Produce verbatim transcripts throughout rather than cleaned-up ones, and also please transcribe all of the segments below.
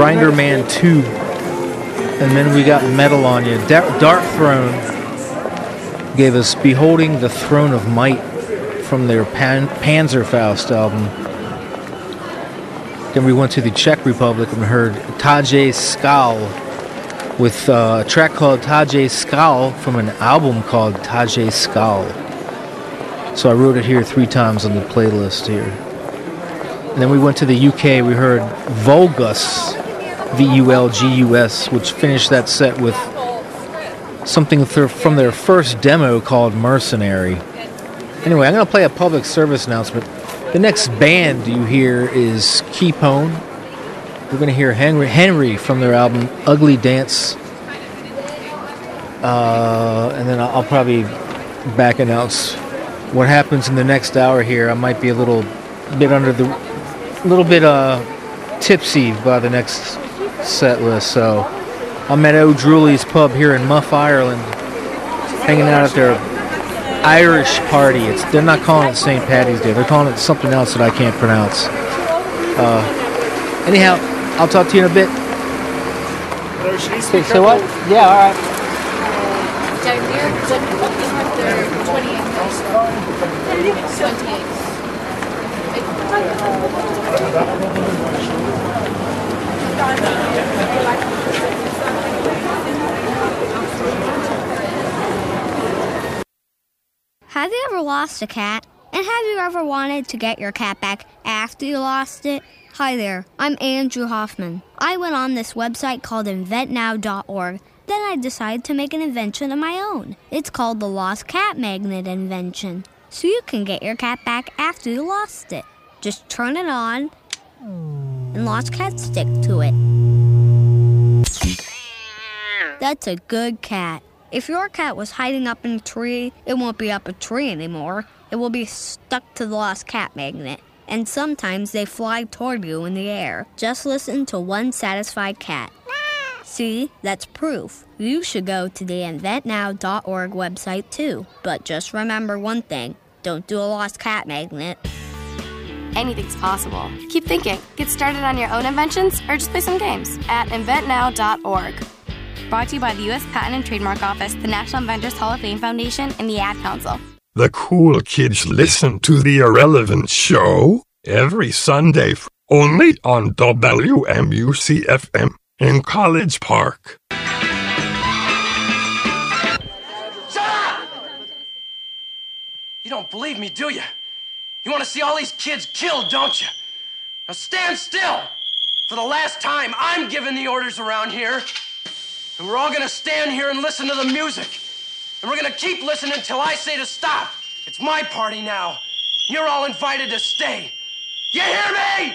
Grinder Man two. And then we got Metal on You. Dark Throne gave us Beholding the Throne of Might from their Pan- Panzerfaust album. Then we went to the Czech Republic and heard Tajay Skal with uh, a track called Tajay Skal from an album called Tajay Skal. So I wrote it here three times on the playlist here. And then we went to the U K. We heard Vulgus, V U L G U S, which finished that set with something from their first demo called Mercenary. Anyway, I'm going to play a public service announcement. The next band you hear is Keepone. We're going to hear Henry, Henry from their album Ugly Dance. Uh, and then I'll, I'll probably back announce what happens in the next hour here. I might be a little bit under the, a little bit uh, tipsy by the next set list. So I'm at O'Drewley's Pub here in Muff, Ireland, hanging out at their Irish party. It's they're not calling it Saint Paddy's Day. They're calling it something else that I can't pronounce. Uh, anyhow, I'll talk to you in a bit. Okay, so what? Yeah, all right. Have you ever lost a cat? And have you ever wanted to get your cat back after you lost it? Hi there, I'm Andrew Hoffman. I went on this website called invent now dot org. Then I decided to make an invention of my own. It's called the Lost Cat Magnet Invention. So you can get your cat back after you lost it. Just turn it on, and lost cats stick to it. That's a good cat. If your cat was hiding up in a tree, it won't be up a tree anymore. It will be stuck to the lost cat magnet. And sometimes they fly toward you in the air. Just listen to one satisfied cat. See, that's proof. You should go to the invent now dot org website too. But just remember one thing. Don't do a lost cat magnet. Anything's possible. Keep thinking. Get started on your own inventions or just play some games at invent now dot org. Brought to you by the U S Patent and Trademark Office, the National Inventors Hall of Fame Foundation, and the Ad Council. The cool kids listen to The Irrelevant Show every Sunday only on W M U C F M in College Park. Shut up! You don't believe me, do you? You want to see all these kids killed, don't you? Now stand still! For the last time, I'm giving the orders around here. And we're all gonna stand here and listen to the music. And we're gonna keep listening until I say to stop. It's my party now. You're all invited to stay. You hear me?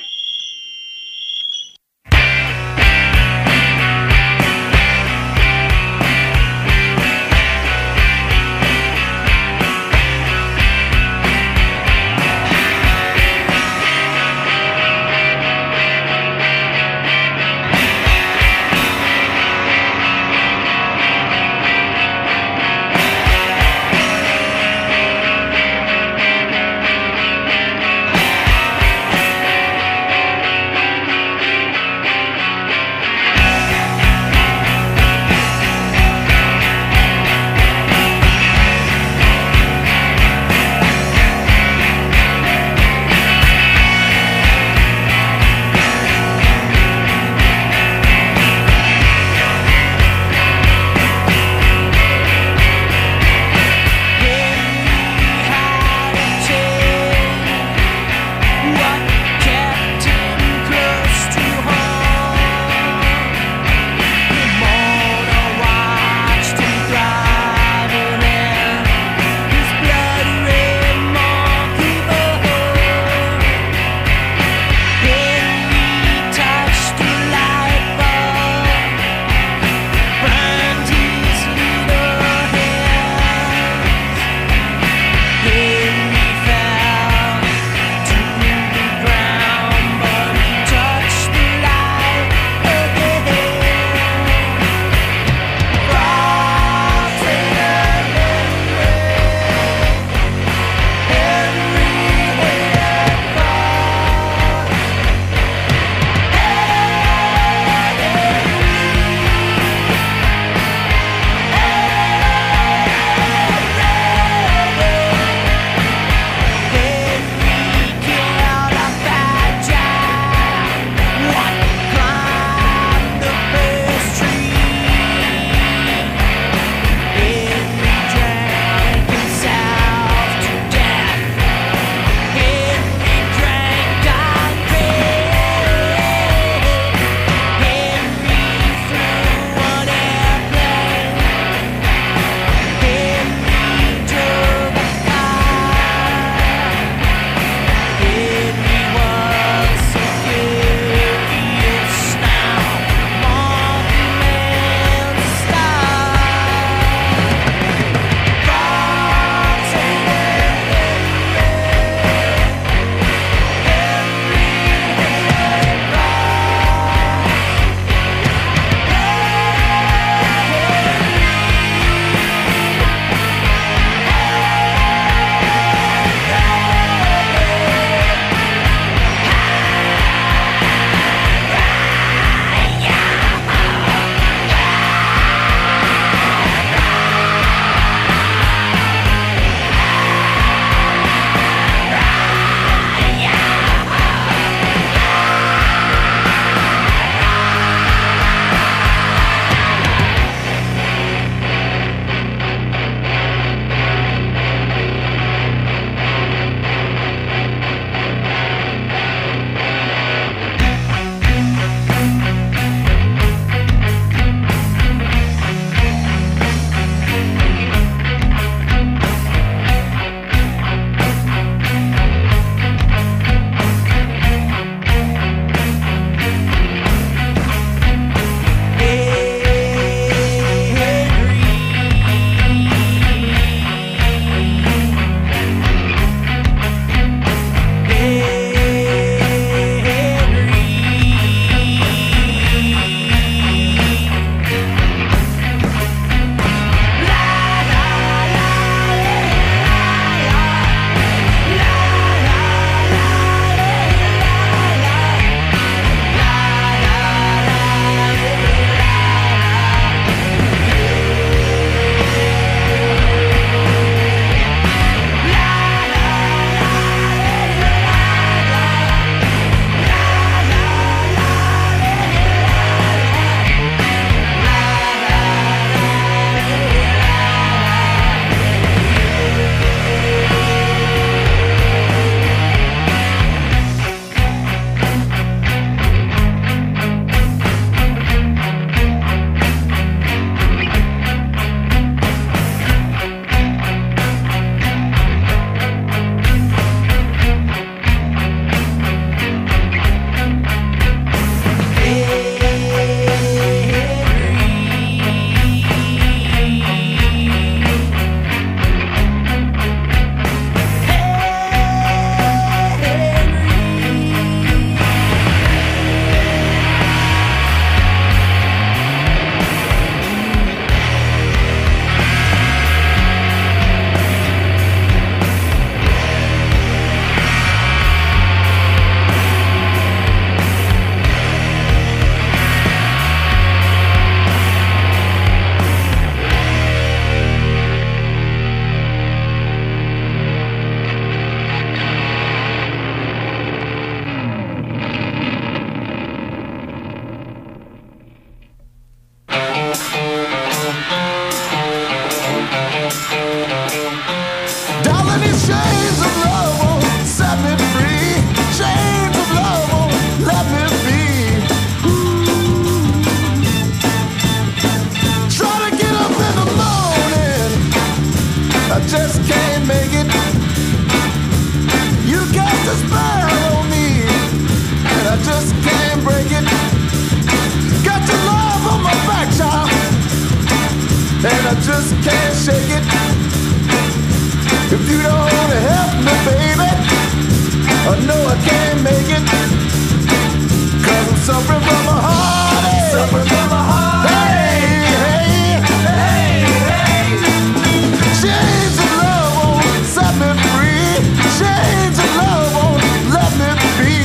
just can't shake it. If you don't help me, baby, I know I can't make it. Cause I'm suffering from a heartache. Suffering from a heartache. Hey, hey, hey, hey. Chains of love won't set me free. Chains of love won't let me be.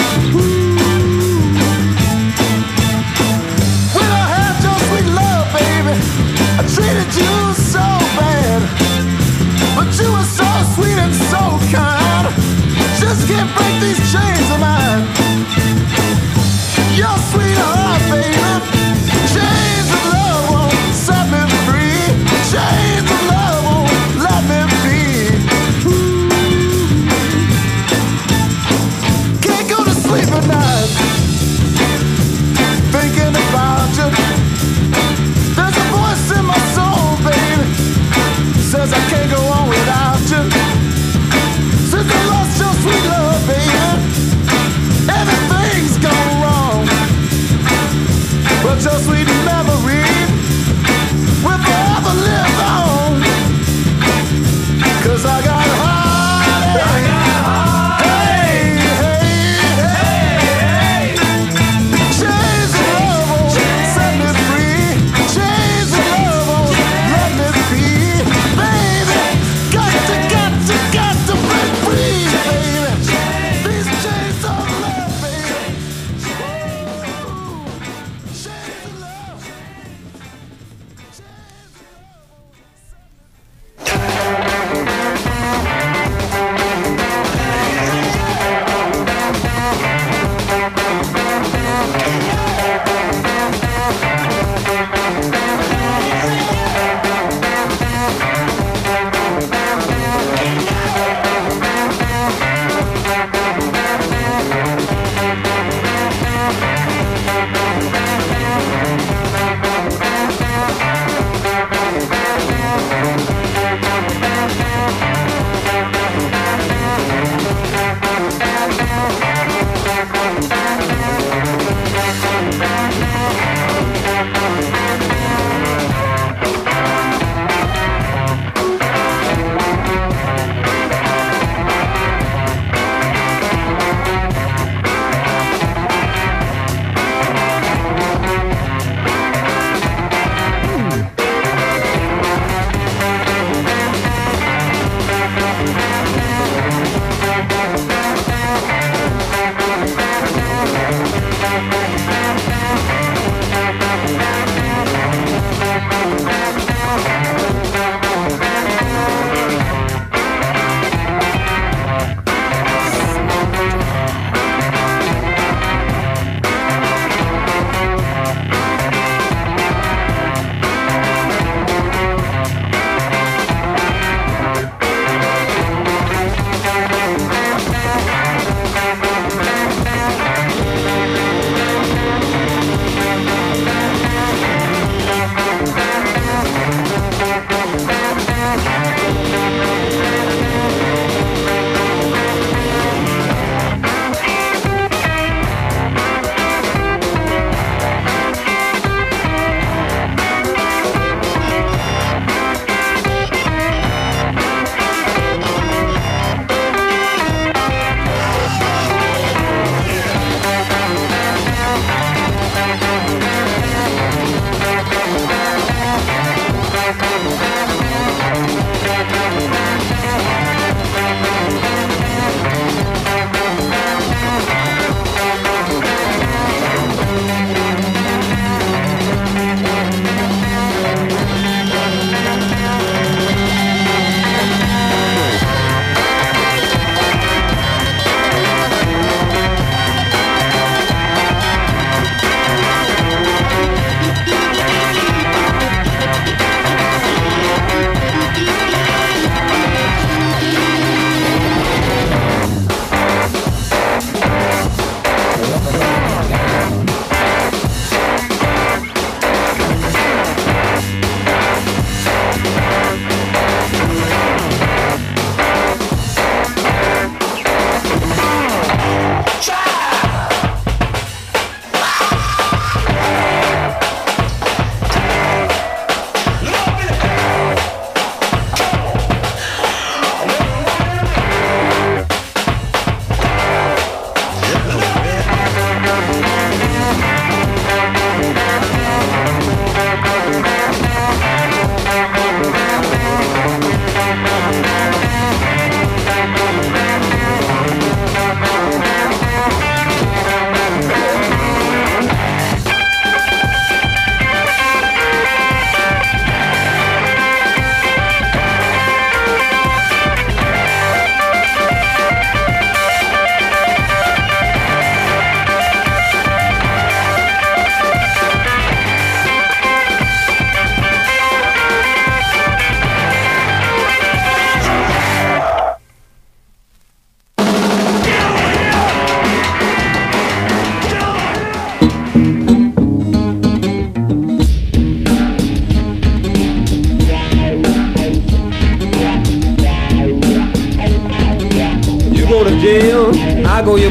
When I had your sweet love, baby, I treated you so bad. But you were so sweet and so kind. Just can't break these chains of mine. Your sweetheart, baby. Chains of love won't set me free. Chains of love won't let me be. Can't go to sleep at night thinking about you. There's a voice in my soul, baby, says I can't go on without you. Since I lost your sweet love, baby,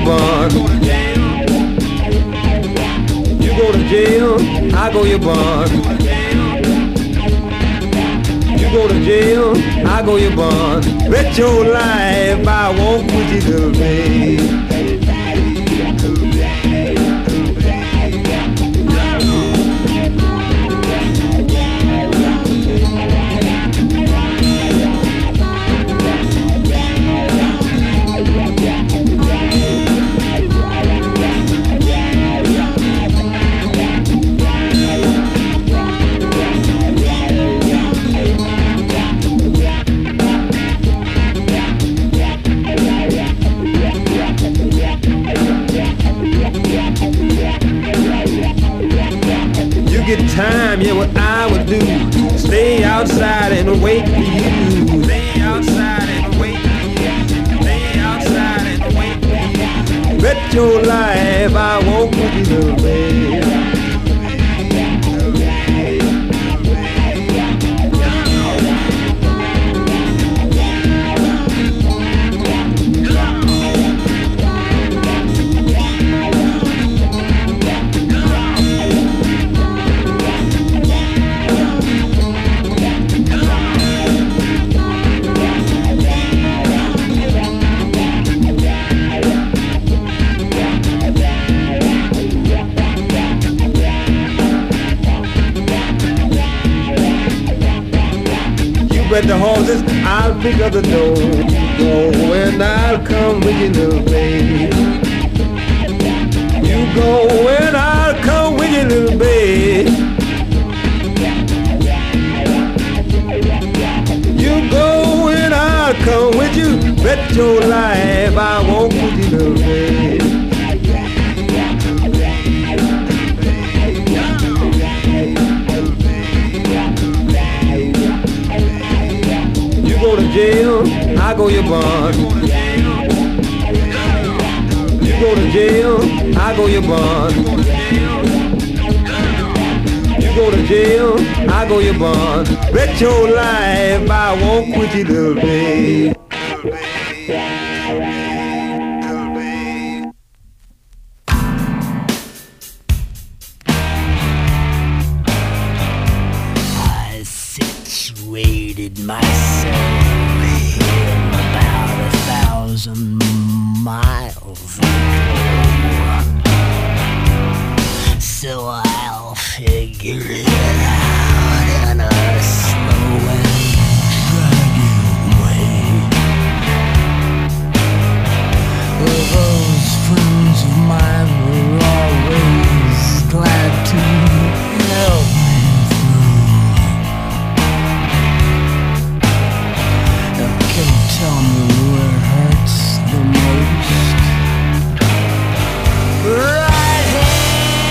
bond. You go to jail, I go your bond. You go to jail, I go your bond. Bet your life I walk with you, little babe. Get time, yeah, what I would do, stay outside and wait for you. Stay outside and wait for you. Stay outside and wait for you. Bet your life I won't put you, little babe. Bet the horses, I'll pick up the dough. Go and I'll come with you, little babe. You go and I'll come with you, little babe. You go and I'll come with you. Bet your life I won't with you, little babe. You go to jail, I go your bond. You go to jail, I go your bond. You go to jail, I go your bond. Bet your life I won't quit you, little babe. I situated myself in about a thousand miles ago, so I'll figure it out in a slow and dragging way. Well, those friends of mine were always glad to help me through. Can you tell me where it hurts the most? Right here.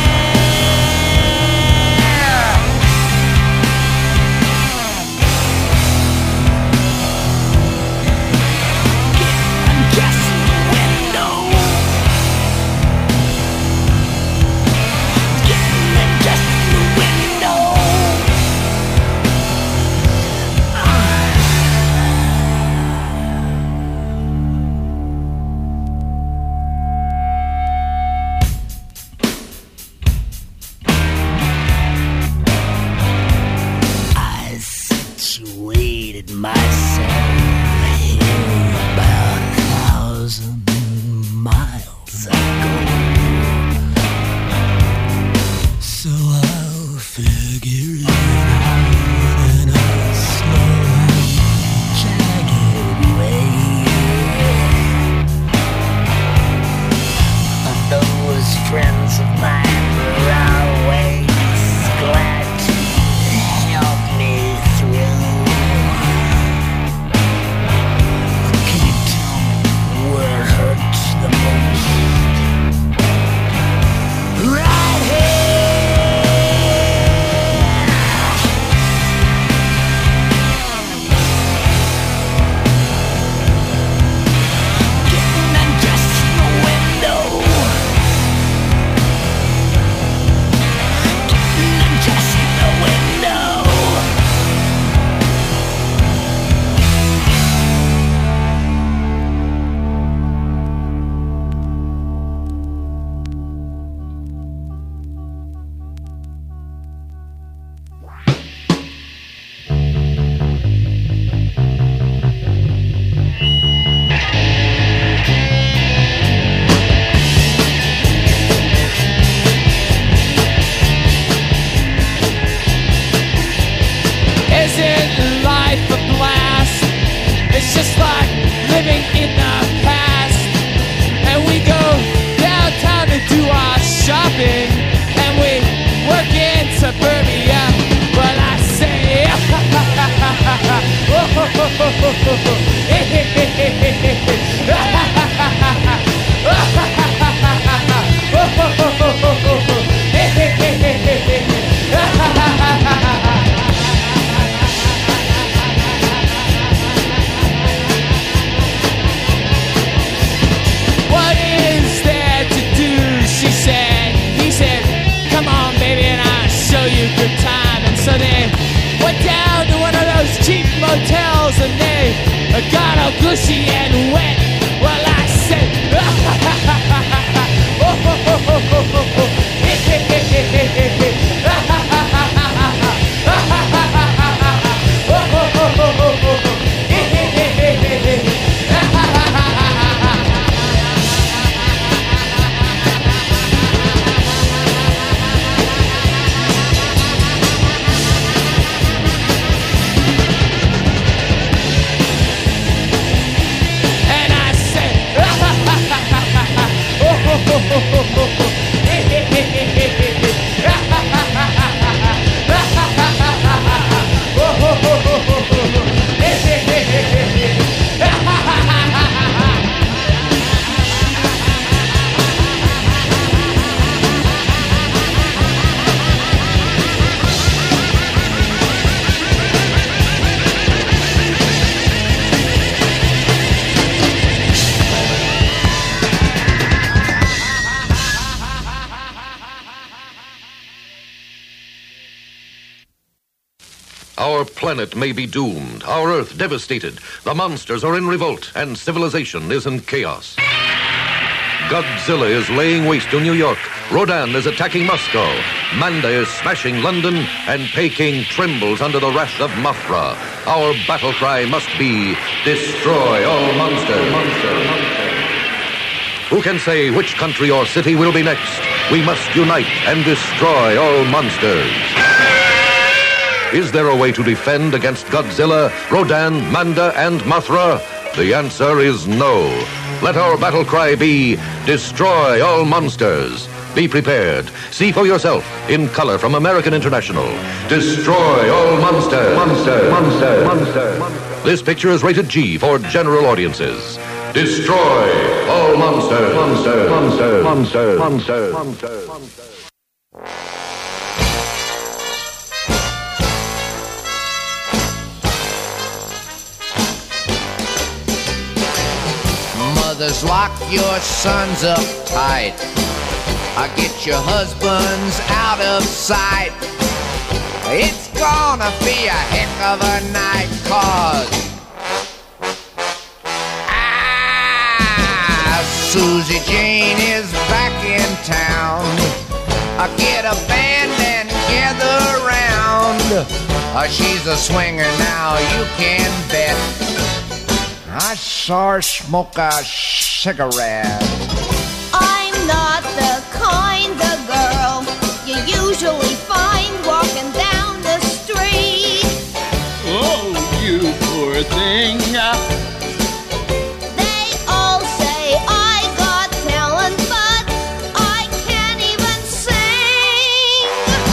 I'm guessing the window. Getting and guessing the window. I situated myself here about a thousand miles ago, so I'll figure it out in a slow and jagged way. And those friends of mine were always glad to help me through. Can you tell me where it hurts the most? Right here. What is there to do? She said. He said, come on, baby, and I'll show you good time. And so they went down to one of those cheap motels, and they got all gushy and wet. Well, I said, oh, oh, oh, oh, oh, oh, oh. Our planet may be doomed, our Earth devastated, the monsters are in revolt, and civilization is in chaos. Godzilla is laying waste to New York, Rodan is attacking Moscow, Manda is smashing London, and Peking trembles under the wrath of Mothra. Our battle cry must be, destroy all monsters. Monster, monster. Who can say which country or city will be next? We must unite and destroy all monsters. Is there a way to defend against Godzilla, Rodan, Manda, and Mothra? The answer is no. Let our battle cry be, destroy all monsters. Be prepared. See for yourself, in color from American International. Destroy all monsters. Monster, monster, monster. This picture is rated G for general audiences. Destroy all monsters. Monster, monster, monster, monster, monster, monster. Mothers, lock your sons up tight. I get your husbands out of sight. It's gonna be a heck of a night, cause ah, Susie Jane is back in town. I get a band and gather round. Uh, she's a swinger now, you can bet. I saw her smoke a cigarette. I'm not the kind of girl you usually find walking down the street. Oh, you poor thing. They all say I got talent, but I can't even sing.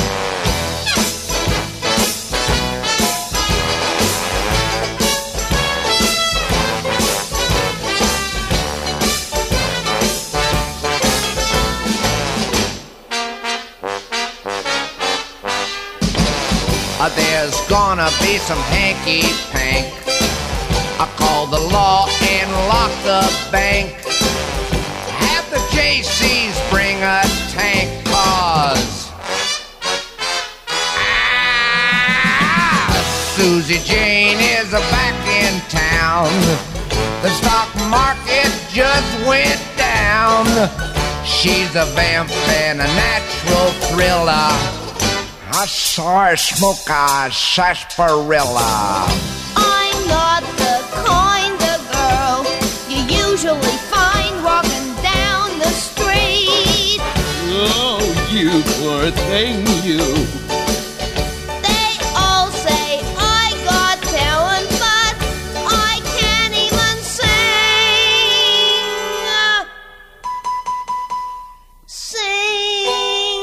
Uh, there's gonna be some hanky-pank. I call the law and lock the bank. Have the J Cs bring a tank, cause ah, Susie Jane is back in town. The stock market just went down. She's a vamp and a natural thriller. I saw her smoke a sarsaparilla. I'm not the kind of girl you usually find walking down the street. Oh, you poor thing, you. They all say I got talent, but I can't even sing. Sing.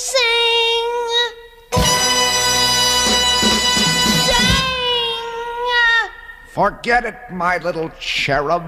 Sing. Sing. Forget it, my little cherub.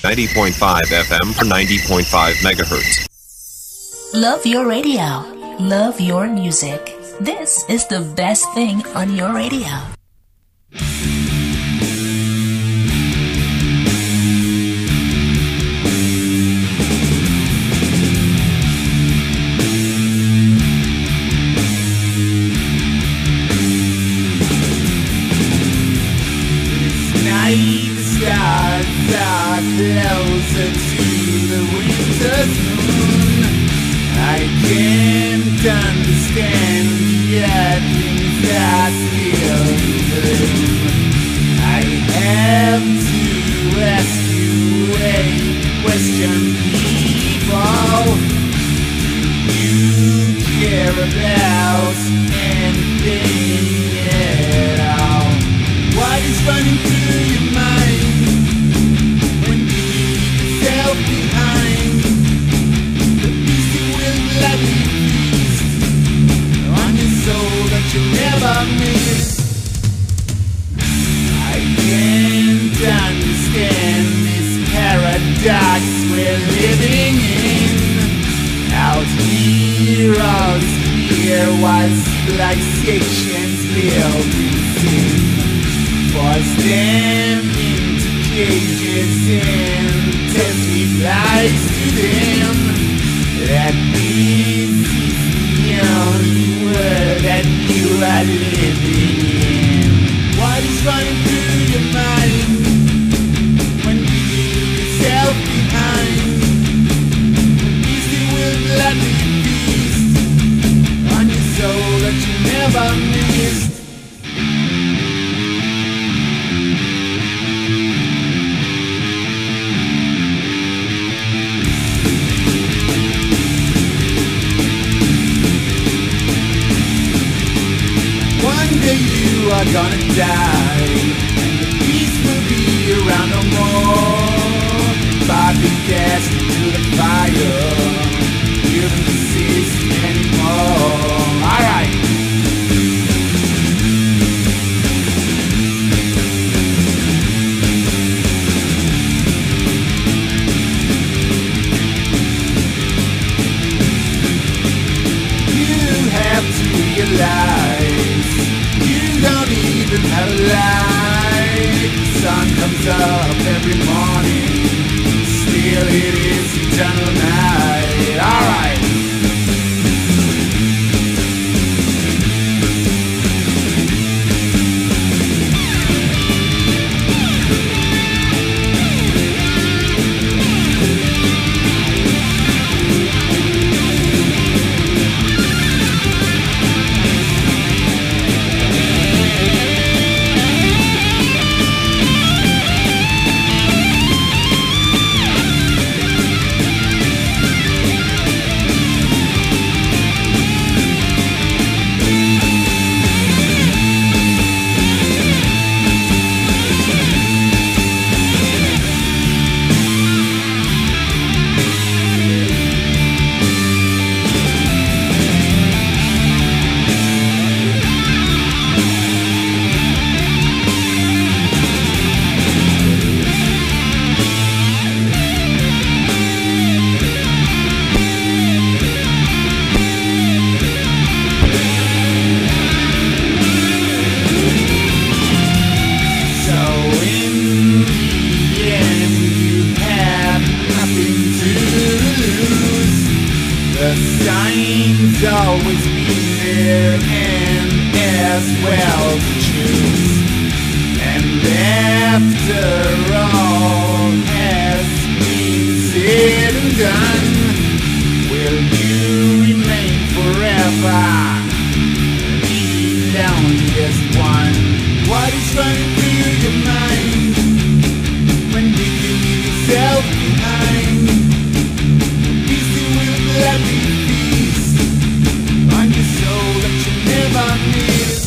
ninety point five F M for ninety point five megahertz. Love your radio. Love your music. This is the best thing on your radio. Stars are closer to the winter's moon. I can't understand yet things are still in bloom. I have to ask you a question, people. Do you care about anything at all? What is running through your mind when you leave yourself behind? The beast that will gladly feast on your soul that you never miss. I can't understand this paradox we're living in. Out here, all is clear was glaciations built in sin. Force them into cages and test replies to them that this is the only world that you are living in. What is running through your mind when you leave yourself behind? The beast that will gladly feast on your soul that you never missed. One day you are gonna die, and the beast will be around no more. Body cast into the fire, you don't exist anymore. Alright. You have to realize you don't even have a light. The sun comes up every morning, still it is eternal night. Alright. Always been there and as well to choose. And after all has been said and done, will you remain forever the loneliest one? What is running through your mind when you leave yourself behind? Peace that will gladly feast on your soul that you never miss.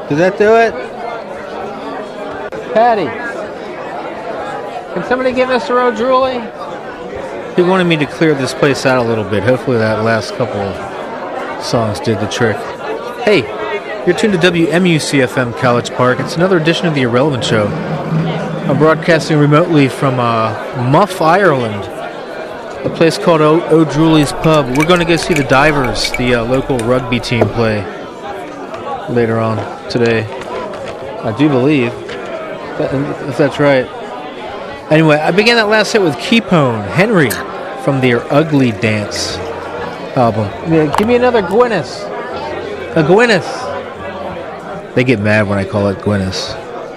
Did that do it? Patty, can somebody give us a O'Drewley? He wanted me to clear this place out a little bit. Hopefully that last couple of songs did the trick. Hey, you're tuned to W M U C F M College Park. It's another edition of The Irrelevant Show. I'm broadcasting remotely from uh, Muff, Ireland, a place called o- O'Drewley's Pub. We're going to go see the Divers, the uh, local rugby team, play later on today. I do believe, if that's right. Anyway, I began that last set with Keepone, Henry, from their Ugly Dance album. Yeah, give me another Gwyneth. A Gwyneth. They get mad when I call it Gwyneth.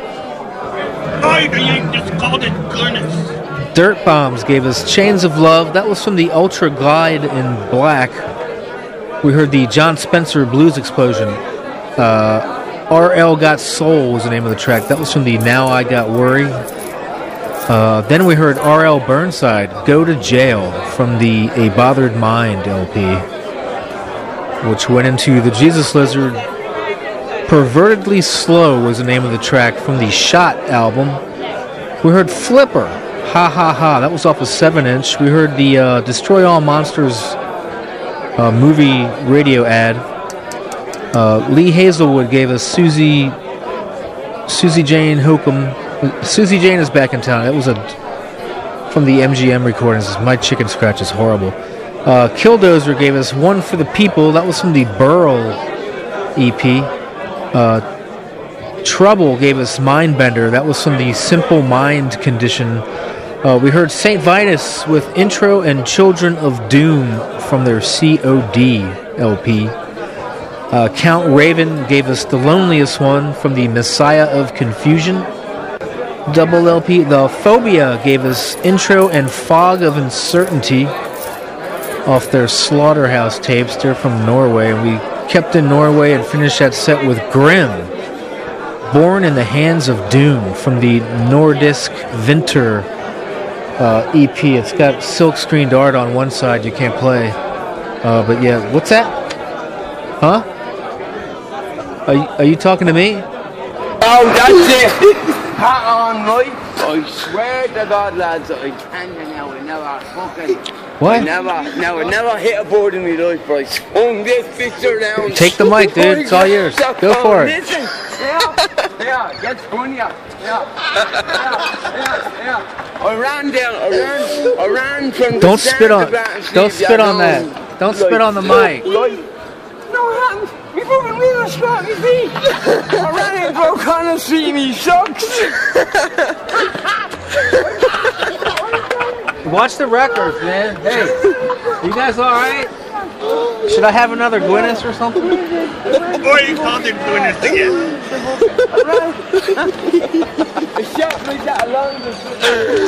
I just called it Gwyneth. Dirt Bombs gave us Chains of Love. That was from the Ultra Glide in Black. We heard the John Spencer Blues Explosion. Uh, R L Got Soul was the name of the track. That was from the Now I Got Worry. Uh, then we heard R L Burnside, Go to Jail, from the A Bothered Mind L P, which went into the Jesus Lizard. Pervertedly Slow was the name of the track from the Shot album. We heard Flipper, Ha Ha Ha, that was off a seven inch. We heard the uh, Destroy All Monsters uh, movie radio ad. Uh, Lee Hazelwood gave us Susie, Susie Jane Hokum. Susie Jane is back in town. That was a from the M G M recordings. My Chicken Scratch is horrible. Uh, Killdozer gave us One for the People. That was from the Burl E P. Uh, Trouble gave us Mindbender. That was from the Simple Mind Condition. Uh, we heard Saint Vitus with Intro and Children of Doom from their C O D L P. Uh, Count Raven gave us The Loneliest One from the Messiah of Confusion double L P. The Phobia gave us Intro and Fog of Uncertainty off their Slaughterhouse tapes. They're from Norway. We kept in Norway and finished that set with Grim, Born in the Hands of Doom from the Nordisk Vinter uh, E P. It's got silk screened art on one side you can't play. Uh, but yeah, what's that? Huh? Are you, are you talking to me? Oh, that's it! Hat on, right? I swear to God, lads, I can't now. I never fucking. What? I never, no, I never hit a board in my life, but I swung this picture down. Take the mic, dude. It's all yours. Go for it. Listen, yeah, yeah, get funny, yeah, yeah, yeah, yeah. I ran down, I ran, I ran from the Don't start spit on. of Battersea, Don't spit yeah, on no, that. Don't spit like, on the mic. Like, no, I haven't. Me fucking wheel spot me feet. I ran into O'Connell see me socks. Watch the records, man. Hey, you guys all right? Should I have another Gwyneth or something? Or you called it Gwyneth again. I shot me that along the